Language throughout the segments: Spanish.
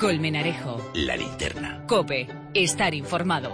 Colmenarejo. La Linterna. COPE. Estar informado.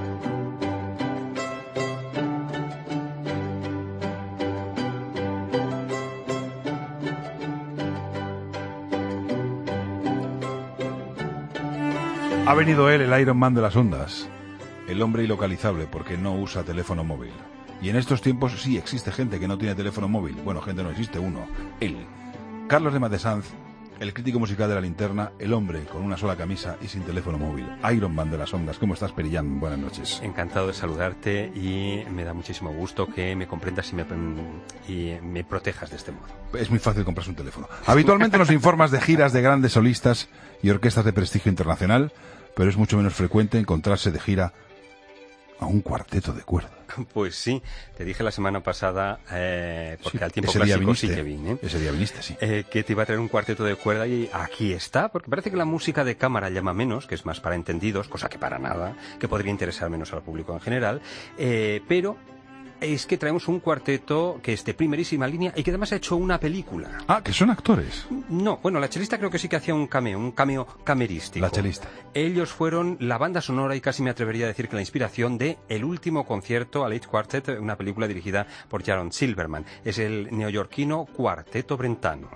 Ha venido él, el Iron Man de las ondas, el hombre ilocalizable porque no usa teléfono móvil. Y en estos tiempos sí existe gente que no tiene teléfono móvil. Bueno, gente no existe, uno, él. Carlos de Matesanz, el crítico musical de La Linterna, el hombre con una sola camisa y sin teléfono móvil. Iron Man de las ondas. ¿Cómo estás, Perillán? Buenas noches. Encantado de saludarte y me da muchísimo gusto que me comprendas y me protejas de este modo. Es muy fácil comprarse un teléfono. Habitualmente nos informas de giras de grandes solistas y orquestas de prestigio internacional, pero es mucho menos frecuente encontrarse de gira a un cuarteto de cuerda. Pues sí, te dije la semana pasada, porque sí, al tiempo ese día clásico viniste, sí que vine. Ese día viniste, sí. Que te iba a traer un cuarteto de cuerda y aquí está, porque parece que la música de cámara llama menos, que es más para entendidos, cosa que para nada, que podría interesar menos al público en general, pero es que traemos un cuarteto que es de primerísima línea y que además ha hecho una película. Ah, que son actores. No, bueno, la chelista creo que sí que hacía un cameo camerístico. La chelista. Ellos fueron la banda sonora y casi me atrevería a decir que la inspiración de El último concierto a Late Quartet, una película dirigida por Jaron Silverman. Es el neoyorquino Cuarteto Brentano.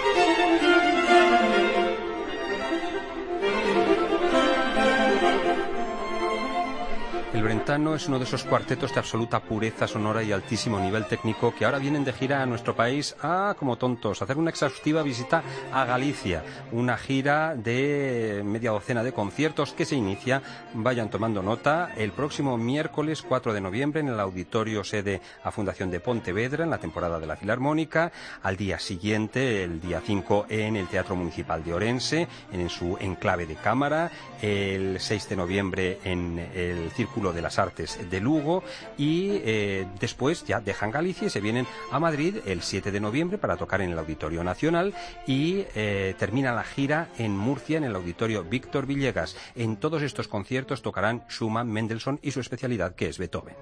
El Brentano es uno de esos cuartetos de absoluta pureza sonora y altísimo nivel técnico que ahora vienen de gira a nuestro país como tontos, a hacer una exhaustiva visita a Galicia, una gira de media docena de conciertos que se inicia, vayan tomando nota, el próximo miércoles 4 de noviembre en el auditorio sede a Fundación de Pontevedra en la temporada de la Filarmónica, al día siguiente, el día 5 en el Teatro Municipal de Orense, en su enclave de cámara, el 6 de noviembre en el Círculo de las Artes de Lugo y después ya dejan Galicia y se vienen a Madrid el 7 de noviembre para tocar en el Auditorio Nacional y termina la gira en Murcia en el Auditorio Víctor Villegas. En todos estos conciertos tocarán Schumann, Mendelssohn y su especialidad que es Beethoven.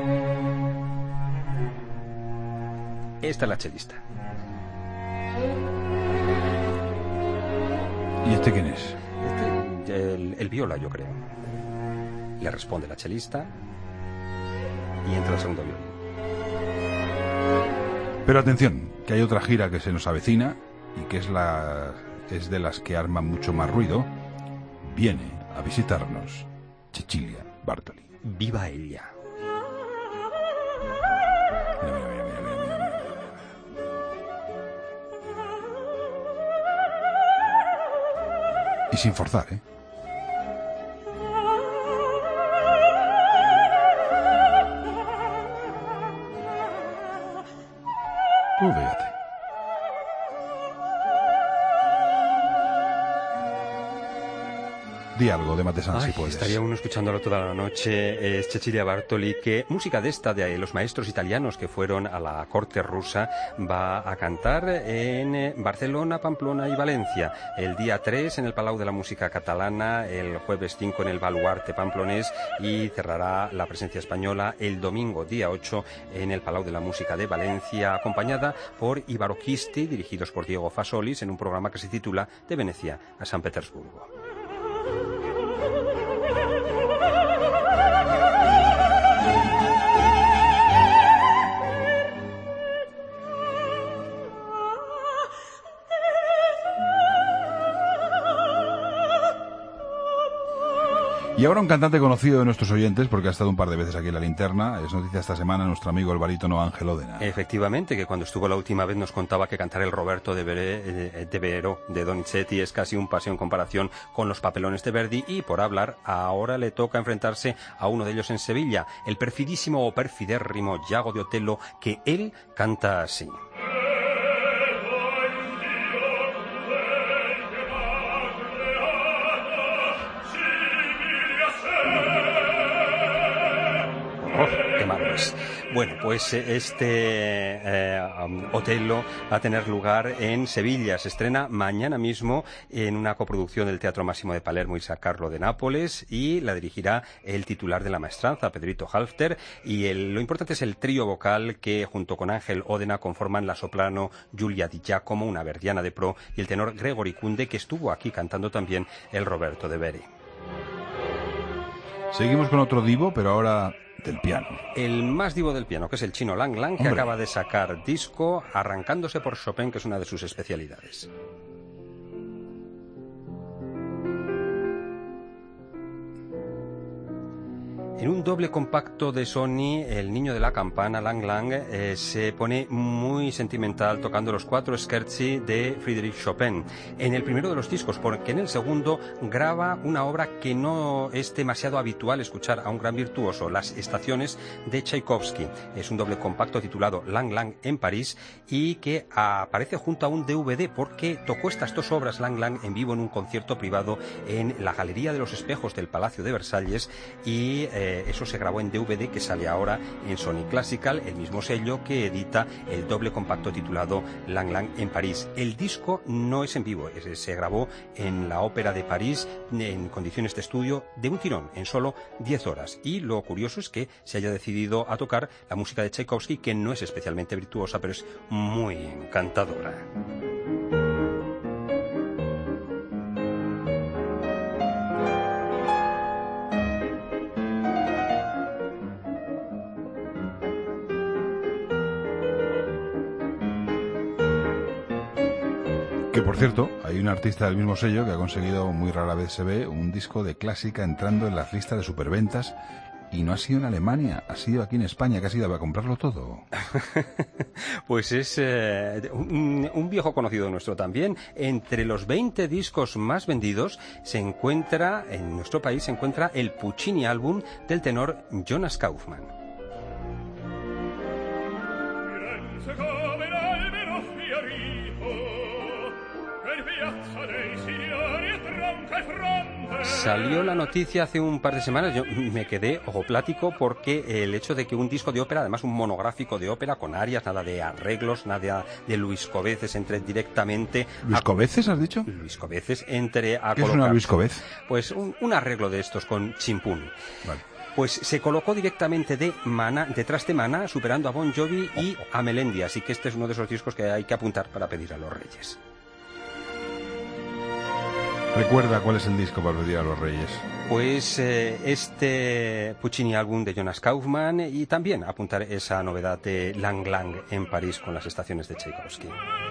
Esta es la chelista. ¿Y este quién es? El viola, yo creo. Le responde la chelista y entra el segundo violín. Pero atención, que hay otra gira que se nos avecina y que es de las que arman mucho más ruido. Viene a visitarnos Cecilia Bartoli. ¡Viva ella! Mira, mira, mira, mira, mira, mira, mira. Y sin forzar, ¿eh? Tú véate. Di algo de Matesanz, si puedes. Estaría uno escuchándolo toda la noche. Es Cecilia Bartoli, que música de esta, de los maestros italianos que fueron a la corte rusa, va a cantar en Barcelona, Pamplona y Valencia. El día 3 en el Palau de la Música Catalana, el jueves 5 en el Baluarte Pamplonés y cerrará la presencia española el domingo día 8 en el Palau de la Música de Valencia, acompañada por Ibaroquisti, dirigidos por Diego Fasolis, en un programa que se titula De Venecia a San Petersburgo. Y ahora un cantante conocido de nuestros oyentes, porque ha estado un par de veces aquí en La Linterna, es noticia esta semana nuestro amigo el barítono Ángel Ódena. Efectivamente, que cuando estuvo la última vez nos contaba que cantar el Roberto de Vero de Donizetti es casi un paseo en comparación con los papelones de Verdi, y por hablar, ahora le toca enfrentarse a uno de ellos en Sevilla, el perfidísimo o perfidérrimo Iago de Otello, que él canta así. ¡Oh, qué malo es! Bueno, pues Otello va a tener lugar en Sevilla. Se estrena mañana mismo en una coproducción del Teatro Máximo de Palermo y San Carlo de Nápoles, y la dirigirá el titular de la maestranza, Pedrito Halfter, y lo importante es el trío vocal que junto con Ángel Ódena conforman la soprano Giulia Di Giacomo, una verdiana de pro, y el tenor Gregory Kunde, que estuvo aquí cantando también el Roberto de Beri. Seguimos con otro divo, pero ahora del piano. El más divo del piano, que es el chino Lang Lang, que acaba de sacar disco arrancándose por Chopin, que es una de sus especialidades. En un doble compacto de Sony, el niño de la campana, Lang Lang, se pone muy sentimental tocando los 4 scherzi de Frédéric Chopin. En el primero de los discos, porque en el segundo graba una obra que no es demasiado habitual escuchar a un gran virtuoso, Las Estaciones de Tchaikovsky. Es un doble compacto titulado Lang Lang en París y que aparece junto a un DVD porque tocó estas 2 obras Lang Lang en vivo en un concierto privado en la Galería de los Espejos del Palacio de Versalles, y eso se grabó en DVD, que sale ahora en Sony Classical, el mismo sello que edita el doble compacto titulado Lang Lang en París. El disco no es en vivo, se grabó en la Ópera de París en condiciones de estudio de un tirón, en solo 10 horas. Y lo curioso es que se haya decidido a tocar la música de Tchaikovsky, que no es especialmente virtuosa, pero es muy encantadora. Que por cierto, hay un artista del mismo sello que ha conseguido, muy rara vez se ve, un disco de clásica entrando en las listas de superventas, y no ha sido en Alemania, ha sido aquí en España, que ha sido a comprarlo todo. Pues es un viejo conocido nuestro también. Entre los 20 discos más vendidos en nuestro país se encuentra el Puccini álbum del tenor Jonas Kaufmann. Salió la noticia hace un par de semanas, yo me quedé ojoplático porque el hecho de que un disco de ópera, además un monográfico de ópera con arias, nada de arreglos, nada de Luis Coveces, entre directamente... ¿Luis Coveces has dicho? Luis Coveces entre a ¿Qué colocar... es una Luis Covez? Pues un arreglo de estos con chimpún. Vale. Pues se colocó directamente detrás de Maná, superando a Bon Jovi y a Melendi, así que este es uno de esos discos que hay que apuntar para pedir a los Reyes. Recuerda cuál es el disco para pedir a los Reyes. Pues este Puccini álbum de Jonas Kaufmann, y también apuntar esa novedad de Lang Lang en París con las estaciones de Tchaikovsky.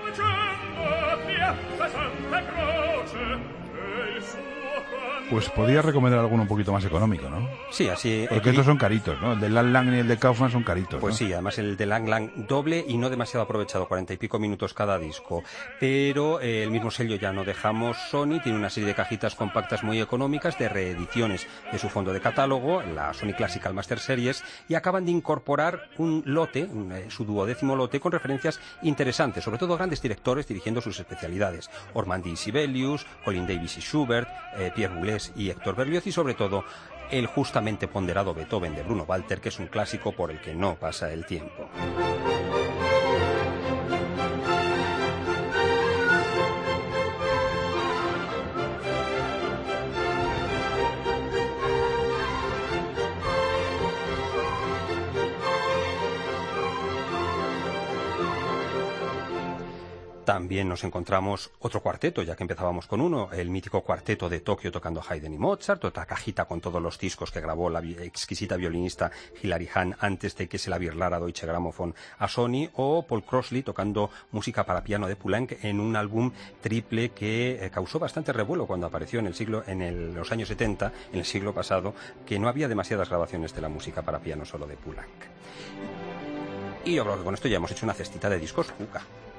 Pues podría recomendar alguno un poquito más económico, ¿no? Sí, así... Porque estos son caritos, ¿no? El de Lang Lang y el de Kaufmann son caritos, Pues ¿no? sí, además el de Lang Lang doble y no demasiado aprovechado, 40 y pico minutos cada disco. Pero el mismo sello Ya no dejamos Sony tiene una serie de cajitas compactas muy económicas de reediciones de su fondo de catálogo, la Sony Classical Master Series, y acaban de incorporar un lote, su 12º lote, con referencias interesantes, sobre todo grandes directores dirigiendo sus especialidades. Ormandy y Sibelius, Colin Davis y Schubert, Pierre Boulez y Héctor Berlioz, y sobre todo el justamente ponderado Beethoven de Bruno Walter, que es un clásico por el que no pasa el tiempo. También nos encontramos otro cuarteto, ya que empezábamos con uno, el mítico cuarteto de Tokio tocando Haydn y Mozart, otra cajita con todos los discos que grabó la exquisita violinista Hilary Hahn antes de que se la birlara Deutsche Grammophon a Sony, o Paul Crossley tocando música para piano de Poulenc en un álbum triple que causó bastante revuelo cuando apareció en los años 70, en el siglo pasado, que no había demasiadas grabaciones de la música para piano solo de Poulenc. Y yo creo que con esto ya hemos hecho una cestita de discos Cuca.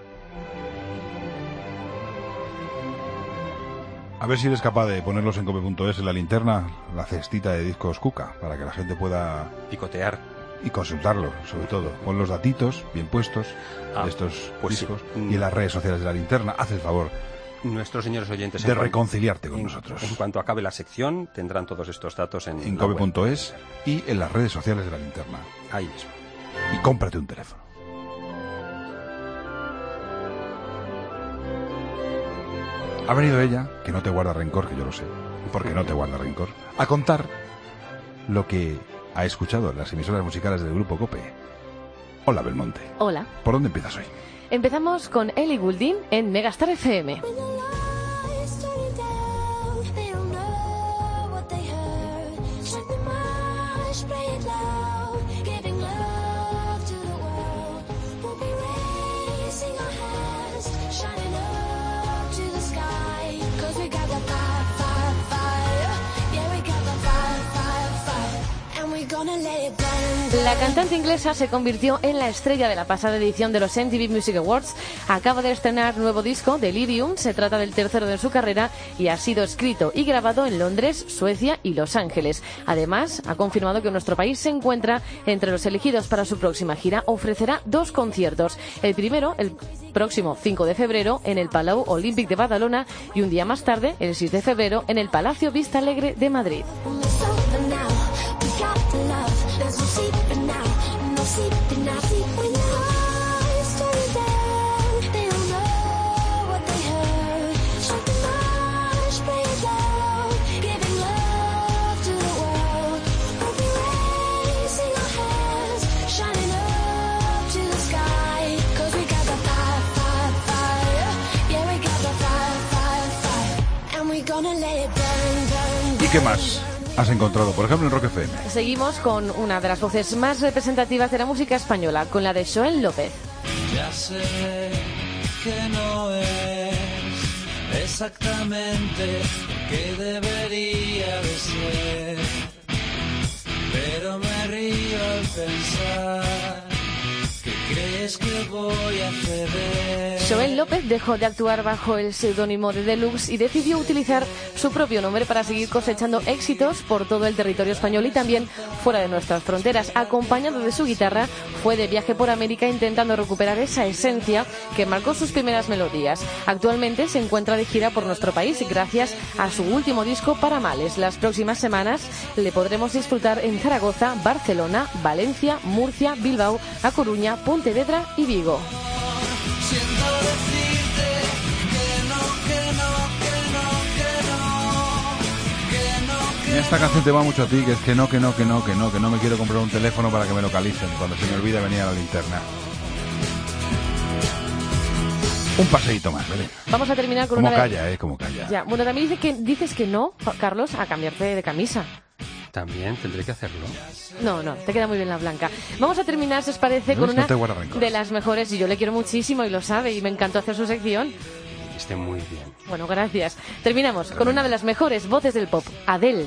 A ver si eres capaz de ponerlos en cope.es en la linterna, la cestita de discos Cuca, para que la gente pueda picotear y consultarlos, sobre todo. Pon los datitos bien puestos de estos discos, sí. Y en las redes sociales de la linterna, haz el favor nuestros señores oyentes de reconciliarte con nosotros. En cuanto acabe la sección, tendrán todos estos datos en cope.es y en las redes sociales de la linterna. Ahí mismo. y cómprate un teléfono. Ha venido ella, que no te guarda rencor, que yo lo sé, porque no te guarda rencor, a contar lo que ha escuchado en las emisoras musicales del Grupo COPE. Hola, Belmonte. Hola. ¿Por dónde empiezas hoy? Empezamos con Ellie Goulding en Megastar FM. La cantante inglesa se convirtió en la estrella de la pasada edición de los MTV Music Awards. Acaba de estrenar nuevo disco, Delirium. Se trata del tercero de su carrera y ha sido escrito y grabado en Londres, Suecia y Los Ángeles. Además, ha confirmado que nuestro país se encuentra entre los elegidos para su próxima gira. Ofrecerá 2 conciertos. El primero, el próximo 5 de febrero, en el Palau Olímpic de Badalona, y un día más tarde, el 6 de febrero, en el Palacio Vista Alegre de Madrid. ¿Y qué más has encontrado, por ejemplo, en Rock FM? Seguimos con una de las voces más representativas de la música española, con la de Joel López. Ya sé que no es exactamente que debería de ser, pero me río al pensar que crees que voy a ceder. Joel López dejó de actuar bajo el seudónimo de Deluxe y decidió utilizar su propio nombre para seguir cosechando éxitos por todo el territorio español y también fuera de nuestras fronteras. Acompañado de su guitarra, fue de viaje por América intentando recuperar esa esencia que marcó sus primeras melodías. Actualmente se encuentra de gira por nuestro país gracias a su último disco, Para Males. Las próximas semanas le podremos disfrutar en Zaragoza, Barcelona, Valencia, Murcia, Bilbao, A Coruña, Pontevedra y Vigo. Siento decirte que no. Esta canción te va mucho a ti, que es que no me quiero comprar un teléfono para que me localicen cuando se me olvida venir a la linterna. Un paseíto más, ¿vale? Vamos a terminar con como una... calla, como calla. Ya, bueno, también dices que no, Carlos, a cambiarte de camisa. También tendré que hacerlo. No, te queda muy bien la blanca. Vamos a terminar, si os parece, con una de las mejores, y yo le quiero muchísimo y lo sabe, y me encantó hacer su sección. Esté muy bien. Bueno, gracias. Terminamos con una de las mejores voces del pop, Adele.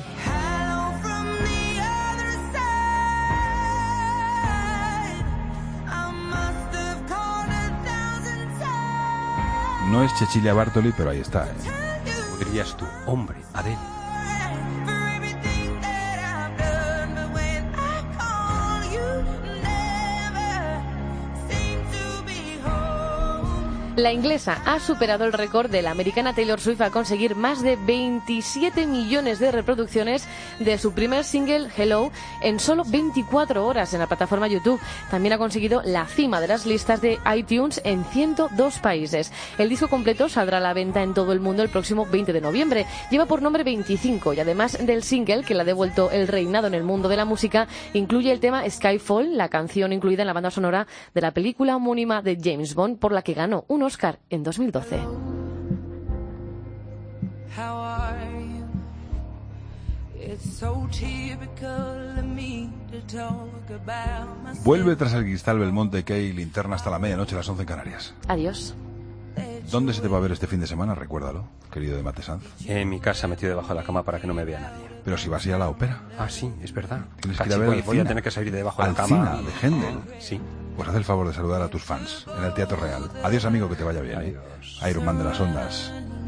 No es Cecilia Bartoli, pero ahí está, ¿eh? Dirías tú, hombre, Adele. La inglesa ha superado el récord de la americana Taylor Swift al conseguir más de 27 millones de reproducciones de su primer single, Hello, en solo 24 horas en la plataforma YouTube. También ha conseguido la cima de las listas de iTunes en 102 países. El disco completo saldrá a la venta en todo el mundo el próximo 20 de noviembre. Lleva por nombre 25 y además del single que le ha devuelto el reinado en el mundo de la música, incluye el tema Skyfall, la canción incluida en la banda sonora de la película homónima de James Bond, por la que ganó un Oscar en 2012. Vuelve tras el cristal Belmonte, que hay linterna hasta la medianoche, las 11 en Canarias. Adiós. ¿Dónde se te va a ver este fin de semana? Recuérdalo, querido de Mate Sanz. En mi casa, metido debajo de la cama para que no me vea nadie. Pero si vas a ir a la ópera. Ah, sí, es verdad. Tienes que ir a ver voy a tener que salir debajo de la cama. Alcina, de Händel. Sí. Pues haz el favor de saludar a tus fans en el Teatro Real. Adiós, amigo, que te vaya bien. Adiós. Iron Man de las ondas.